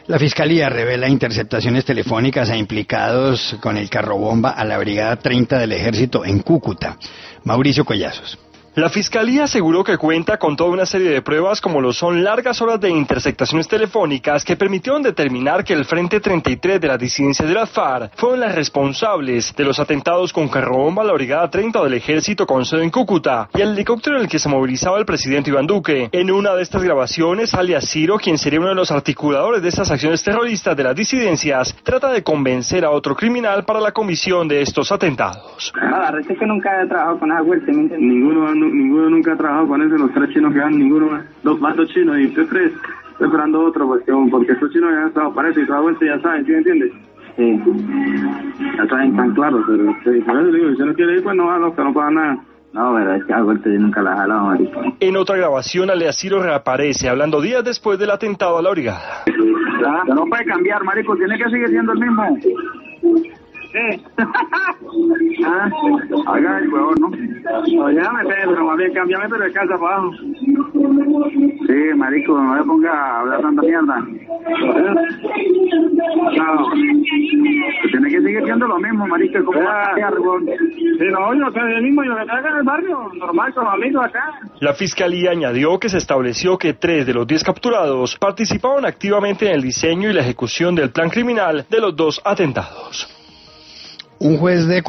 La Fiscalía revela interceptaciones telefónicas a implicados con el carrobomba a la Brigada 30 del Ejército en Cúcuta. Mauricio Collazos. La Fiscalía aseguró que cuenta con toda una serie de pruebas como lo son largas horas de interceptaciones telefónicas que permitieron determinar que el Frente 33 de las disidencias de las FARC fueron las responsables de los atentados con carrobomba a la Brigada 30 del Ejército con sede en Cúcuta y el helicóptero en el que se movilizaba el presidente Iván Duque. En una de estas grabaciones, alias Ciro, quien sería uno de los articuladores de estas acciones terroristas de las disidencias, trata de convencer a otro criminal para la comisión de estos atentados. Es que nunca he trabajado con esa huelga, ninguno nunca ha trabajado con eso, los tres chinos que dan, ninguno más dos chinos y tres, estoy esperando otro, porque estos chinos ya han estado para eso y toda vuelta ya saben, ¿sí me entiendes? Sí, ya saben tan claro, pero por eso digo, si usted no quiere ir, pues no va, no pasa nada. No, pero es que a vuelta yo nunca la he jalado, marico. En otra grabación, alias Ciro reaparece, hablando días después del atentado a la brigada. No puede cambiar, marico, tiene que seguir siendo el mismo. ¿Qué? Haga el huevón, ¿no? Llámame, pero más bien cámbiame, pero de casa para abajo. Sí, marico, no me ponga a hablar tanta mierda. No. Tiene que seguir siendo lo mismo, marico, como huevón. Sí, no, yo soy el mismo, yo me traigo en el barrio, normal, con los amigos acá. La Fiscalía añadió que se estableció que 3 de los 10 capturados participaban activamente en el diseño y la ejecución del plan criminal de los 2 atentados. Un juez de